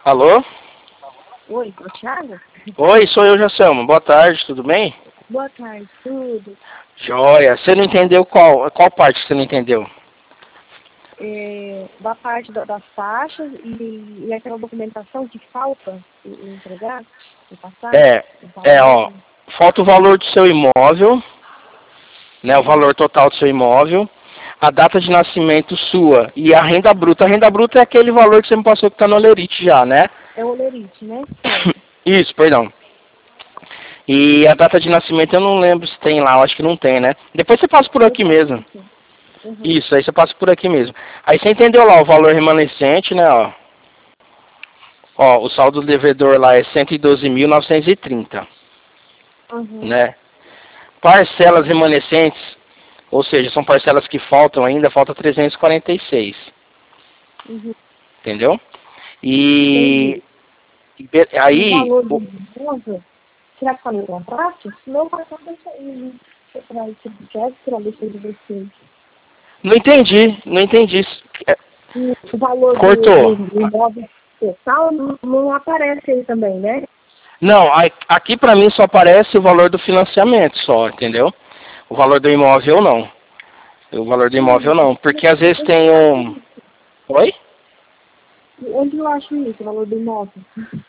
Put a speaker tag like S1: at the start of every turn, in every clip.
S1: Alô?
S2: Oi, é o Thiago?
S1: Oi, sou eu, Jacelma. Boa tarde, tudo bem?
S2: Boa tarde, tudo.
S1: Joia. Você não entendeu qual parte que você não entendeu?
S2: Da parte das taxas e aquela documentação que falta entregar, e passar,
S1: É,
S2: o valor.
S1: ó, falta o valor do seu imóvel, né, o valor total do seu imóvel, a data de nascimento sua e a renda bruta. A renda bruta é aquele valor que você me passou que está no Olerite já, né?
S2: É o olerite, né? Certo.
S1: Isso, perdão. E a data de nascimento eu não lembro se tem lá, eu acho que não tem, né? Depois você passa por aqui mesmo.
S2: Uhum.
S1: Isso, aí você passa por aqui mesmo. Aí você entendeu lá o valor remanescente, né, ó. Ó, o saldo do devedor lá é 112.930,
S2: Uhum.
S1: né? Parcelas remanescentes, ou seja, são parcelas que faltam ainda, falta 346,
S2: Uhum.
S1: entendeu?
S2: Entendi.
S1: E
S2: E o
S1: aí,
S2: valor do imóvel, será que está no contrato? Se não, vai estar deixando para esse cheque, para deixar de vocês.
S1: não entendi, não entendi. É,
S2: O valor
S1: cortou.
S2: do imóvel total não aparece aí também, né?
S1: Não, aqui pra mim só aparece o valor do financiamento só, entendeu? O valor do imóvel não. O valor do imóvel não, porque às vezes tem um... Oi?
S2: Onde eu acho isso, o valor do imóvel?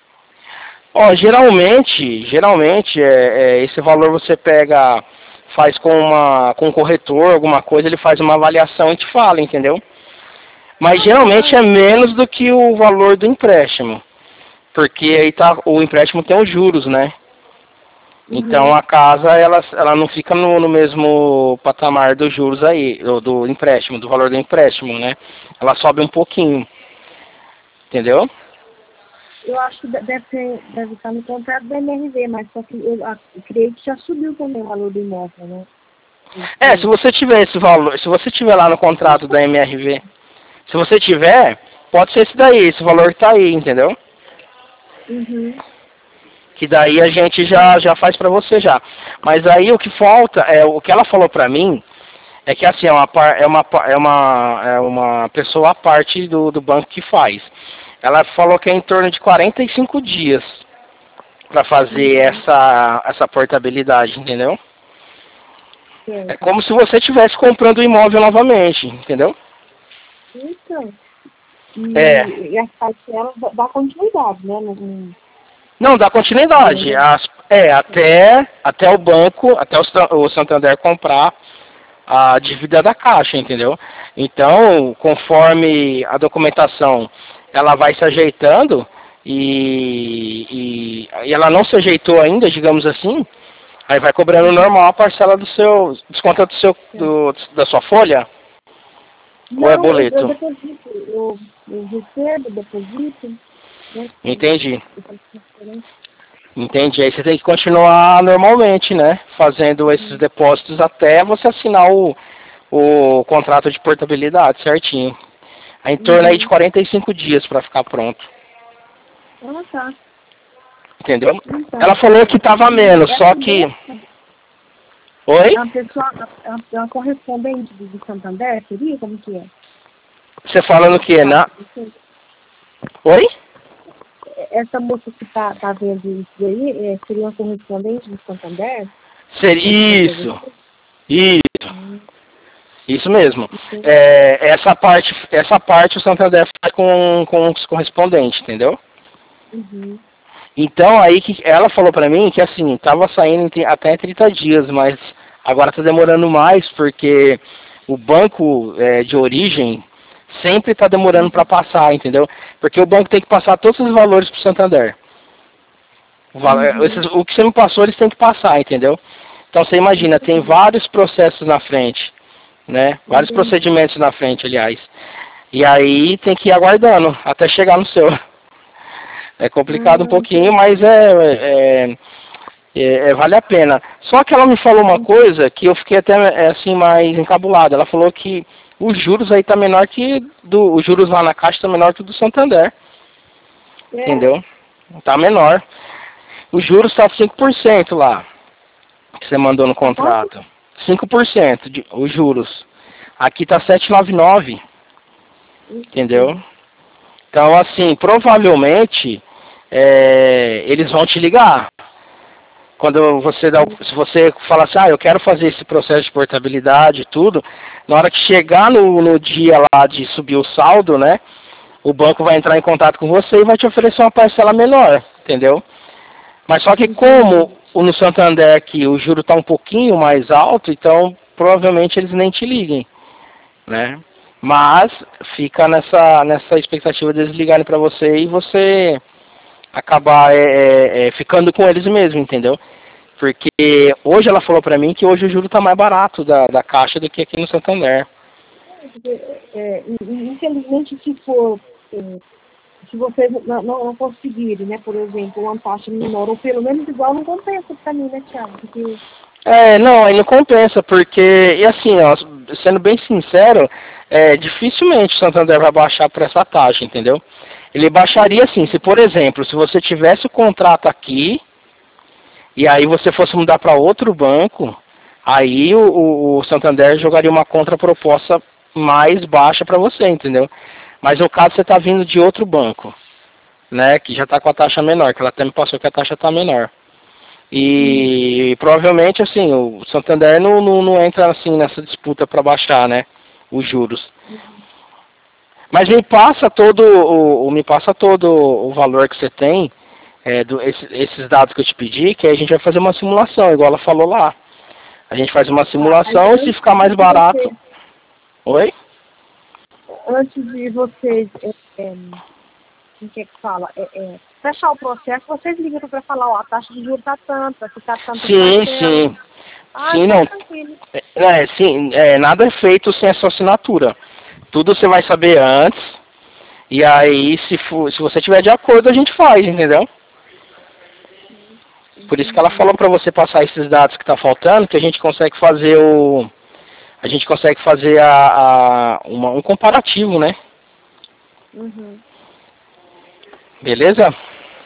S1: Ó, geralmente esse valor você pega, faz com um corretor, alguma coisa, ele faz uma avaliação e te fala, entendeu? Mas geralmente é menos do que o valor do empréstimo, porque aí tá, o empréstimo tem os juros, né? Então
S2: Uhum.
S1: a casa ela não fica no mesmo patamar dos juros aí, do empréstimo, do valor do empréstimo, né? Ela sobe um pouquinho, entendeu?
S2: Eu acho que deve estar no contrato da MRV, mas só que eu creio que já subiu também o valor do imóvel, né?
S1: É, se você tiver esse valor, se você tiver lá no contrato da MRV, se você tiver, pode ser esse daí, esse valor que tá aí, entendeu?
S2: Uhum.
S1: Que daí a gente já faz pra você já. Mas aí o que falta, o que ela falou pra mim, é que assim, é uma pessoa à parte do banco que faz. Ela falou que é em torno de 45 dias pra fazer essa portabilidade, entendeu? É
S2: Certo.
S1: como se você estivesse comprando o imóvel novamente, entendeu?
S2: Então,
S1: É.
S2: e as parcelas dá continuidade, né?
S1: Não, dá continuidade. Até o banco, até o Santander comprar a dívida da Caixa, entendeu? Então, conforme a documentação ela vai se ajeitando e ela não se ajeitou ainda, digamos assim, aí vai cobrando normal a parcela do seu, desconta da sua folha, ou é
S2: Não, eu
S1: boleto?
S2: deposito, eu recebo, deposito, né?
S1: Entendi.
S2: Eu faço transferência.
S1: Entendi. Aí você tem que continuar normalmente, né? Fazendo esses depósitos até você assinar o contrato de portabilidade certinho. É em torno aí de
S2: Uhum.
S1: 45 dias para ficar pronto.
S2: Ah, tá.
S1: Entendeu? Ela
S2: Então,
S1: falou que estava menos, só
S2: essa
S1: que...
S2: moça
S1: Oi?
S2: é uma pessoa, é uma correspondente do Santander, seria? Como que é?
S1: Você falando o quê?
S2: Sabe?
S1: Oi?
S2: Essa moça que tá vendo isso aí, seria uma correspondente do Santander? Que
S1: Seria
S2: atendeu
S1: isso.
S2: você?
S1: Isso.
S2: Hum,
S1: Isso mesmo.
S2: entendi.
S1: Essa parte o Santander faz com os correspondentes, entendeu?
S2: Uhum.
S1: Então aí que ela falou pra mim que assim, tava saindo até 30 dias, mas agora tá demorando mais porque o banco de origem sempre tá demorando para passar, entendeu? Porque o banco tem que passar todos os valores pro Santander.
S2: Uhum.
S1: O que você me passou, eles têm que passar, entendeu? Então você imagina, tem
S2: Entendi.
S1: vários processos na frente, né? Vários
S2: Entendi.
S1: procedimentos na frente, aliás. E aí tem que ir aguardando até chegar no seu. É complicado um pouquinho,
S2: Entendi.
S1: mas vale a pena. Só que ela me falou uma coisa que eu fiquei até assim mais encabulado. Ela falou que os juros aí tá menor que os juros lá na Caixa tá menor que o do Santander,
S2: É?
S1: entendeu? Tá menor. Os juros tá 5% lá que você mandou no
S2: Tá quanto?
S1: contrato. 5% de os juros. Aqui tá 7,99, entendeu?
S2: Entendi.
S1: Então, assim, provavelmente eles vão te ligar. Quando você se você fala assim, eu quero fazer esse processo de portabilidade e tudo, na hora que chegar no dia lá de subir o saldo, né, o banco vai entrar em contato com você e vai te oferecer uma parcela menor, entendeu? Mas só que como no Santander aqui o juro está um pouquinho mais alto, então provavelmente eles nem te liguem, né? Mas fica nessa expectativa deles ligarem para você e você acabar ficando com eles mesmo, entendeu? Porque hoje ela falou para mim que hoje o juro está mais barato da Caixa do que aqui no Santander.
S2: Infelizmente, se vocês não conseguirem, né, por exemplo, uma taxa menor, ou pelo menos igual, não compensa para mim, né, Thiago? Porque...
S1: Não, aí não compensa, porque, e assim, ó, sendo bem sincero, dificilmente o Santander vai baixar por essa taxa, entendeu? Ele baixaria assim, se por exemplo, se você tivesse o contrato aqui, e aí você fosse mudar para outro banco, aí o Santander jogaria uma contraproposta mais baixa para você, entendeu? Mas no caso você está vindo de outro banco, né, que já está com a taxa menor, que ela até me passou que a taxa está menor. E provavelmente assim, o Santander não entra assim nessa disputa para baixar, né, os juros. Mas me passa todo o valor que você tem, esses dados que eu te pedi, que aí a gente vai fazer uma simulação, igual ela falou lá. A gente faz uma simulação e se ficar mais barato... Oi?
S2: Antes de vocês, o que fala? Fechar o processo, vocês ligam para falar, a taxa de juros está tanto, vai ficar tanto.
S1: Sim. Sim, não. Nada é feito sem a sua assinatura. Tudo você vai saber antes. E aí, se você tiver de acordo, a gente faz, entendeu? Por isso que ela falou para você passar esses dados que tá faltando, que a gente consegue fazer um comparativo, né?
S2: Uhum.
S1: Beleza?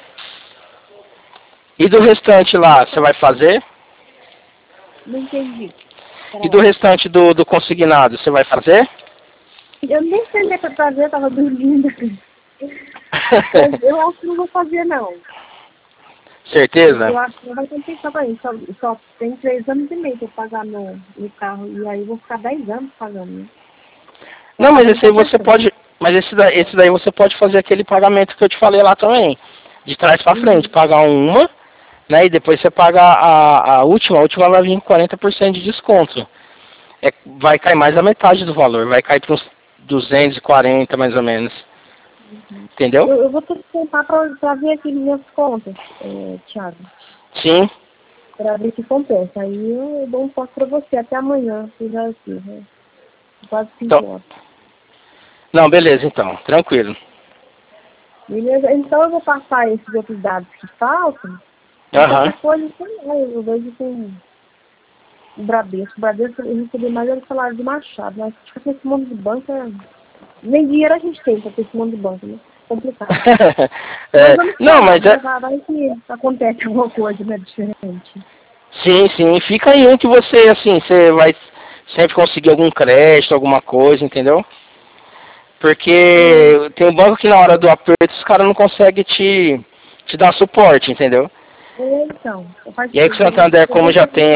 S1: E do restante lá, você vai fazer?
S2: Não entendi.
S1: E do restante do consignado, você vai fazer?
S2: Eu nem sei se é pra fazer, eu tava dormindo. Mas eu acho que não vou fazer, não.
S1: Certeza?
S2: Eu acho que não vai compensar pra mim. Só tem 3 anos e meio pra eu pagar no carro. E aí eu vou ficar 10 anos pagando, né?
S1: Não, mas esse aí você pode... Mas esse daí você pode fazer aquele pagamento que eu te falei lá também. De trás pra frente. Pagar uma, né? E depois você paga a última. A última vai vir com 40% de desconto. Vai cair mais da metade do valor. Vai cair para uns 240 mais ou menos. Entendeu?
S2: Eu vou ter que tentar pra ver aqui minhas contas, Thiago.
S1: Sim.
S2: Pra ver se compensa. Aí eu dou um toque pra você até amanhã. Já aqui, né? Quase 5 horas.
S1: Não, beleza então. Tranquilo.
S2: Beleza? Então eu vou passar esses outros dados que faltam.
S1: Aham.
S2: Eu vejo com o Bradesco. O Bradesco eu recebi mais do salário do Machado. Mas acho que esse mundo de banco nem dinheiro a gente tem pra ter esse mundo de banco, né? Complicado. Vai que acontece alguma coisa, né? Diferente.
S1: Sim. Fica aí um que você, assim, você vai sempre conseguir algum crédito, alguma coisa, entendeu? Porque tem um banco que na hora do aperto os caras não conseguem te dar suporte, entendeu?
S2: Então.
S1: E aí que o Santander, como já tem...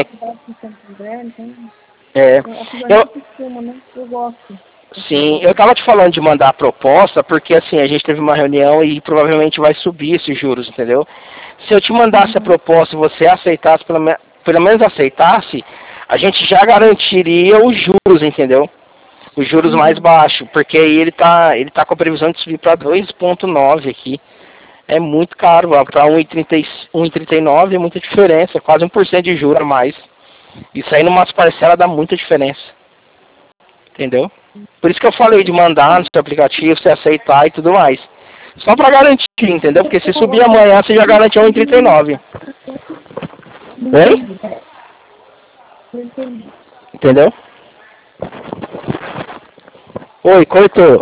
S2: Eu gosto.
S1: Sim, eu tava te falando de mandar a proposta porque assim, a gente teve uma reunião e provavelmente vai subir esses juros, entendeu? Se eu te mandasse a proposta e você aceitasse, pelo menos aceitasse, a gente já garantiria os juros, entendeu? Os juros mais baixos, porque aí ele tá com a previsão de subir para 2,9 aqui. É muito caro, para 1,39 é muita diferença, quase 1% de juros a mais. Isso aí numas parcelas dá muita diferença. Entendeu? Por isso que eu falei de mandar no seu aplicativo, você aceitar e tudo mais. Só pra garantir, entendeu? Porque se subir amanhã, você já garante 1,39. Oi? Entendeu? Oi, cortou.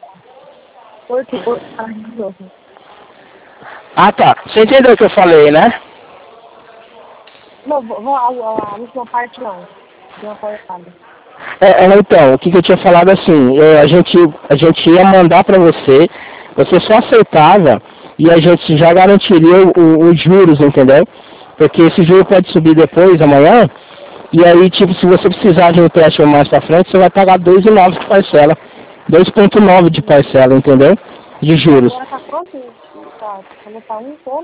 S1: Ah, tá. Você entendeu o que eu falei, né?
S2: Não, a última parte não. Deu uma cortada.
S1: Então, o que eu tinha falado assim, a gente ia mandar para você, você só aceitava e a gente já garantiria os juros, entendeu? Porque esse juro pode subir depois, amanhã, e aí, tipo, se você precisar de um empréstimo mais pra frente, você vai pagar 2,9 de parcela. 2,9 de parcela, entendeu? De juros.
S2: Agora tá quanto? Tá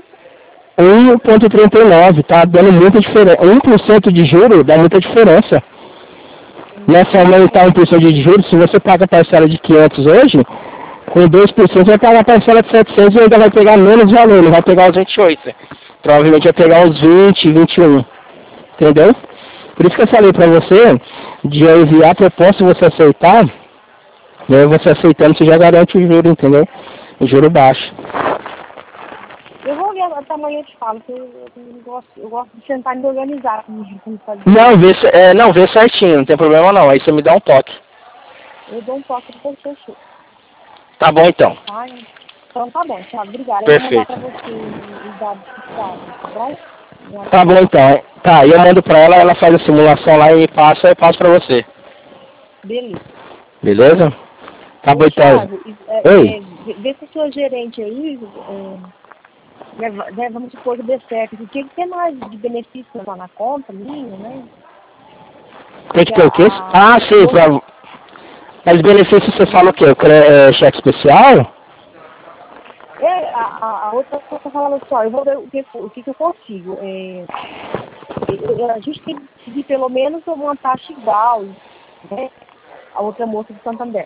S1: 1,39, tá dando muita diferença. 1% de juro dá muita diferença. Nessa aumentar 1% de juros, se você paga a parcela de 500 hoje, com 2% você vai pagar a parcela de 700 e ainda vai pegar menos valor, não vai pegar os 28. Provavelmente vai pegar os 20, 21. Entendeu? Por isso que eu falei pra você de eu enviar a proposta e você aceitar. E aí você aceitando, você já garante o juro, entendeu? O juro baixo.
S2: Eu vou ver até amanhã, eu te falo, que eu gosto de tentar me organizar como fazer.
S1: Não, vê certinho, não tem problema não. Aí você me dá um toque.
S2: Eu dou um toque depois que eu chego.
S1: Tá bom então.
S2: Então tá bom, Thiago, obrigada.
S1: Perfeito.
S2: Eu vou mandar pra você os dados fiscais, tá bom?
S1: Tá bom então. Tá, eu mando pra ela, ela faz a simulação lá e passa, eu passo pra você.
S2: Beleza.
S1: Beleza? Tá bom então.
S2: Oi? Vê se o seu gerente aí, vamos supor que dê certo, o que tem mais de benefício lá na conta minha, né?
S1: Tem que ter o quê? Sim, mas benefício você fala o quê? Cheque especial?
S2: A outra coisa tá falando só, eu vou ver o que eu consigo. A gente tem que seguir pelo menos uma taxa igual, né? A outra moça de Santander.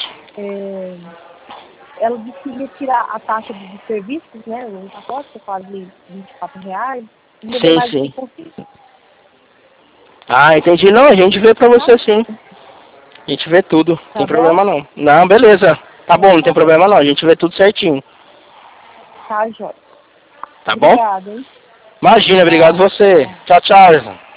S2: Ela disse que ia tirar a taxa de serviços, né? O pacote, que é quase R$24.
S1: Sim. Ah, entendi. Não, a gente vê pra você sim. A gente vê tudo, não tem problema não. Não, beleza. Tá bom, não tem problema não, a gente vê tudo certinho.
S2: Tá, Jorge.
S1: Tá bom?
S2: Obrigada, hein?
S1: Imagina, obrigado você. Tchau, tchau.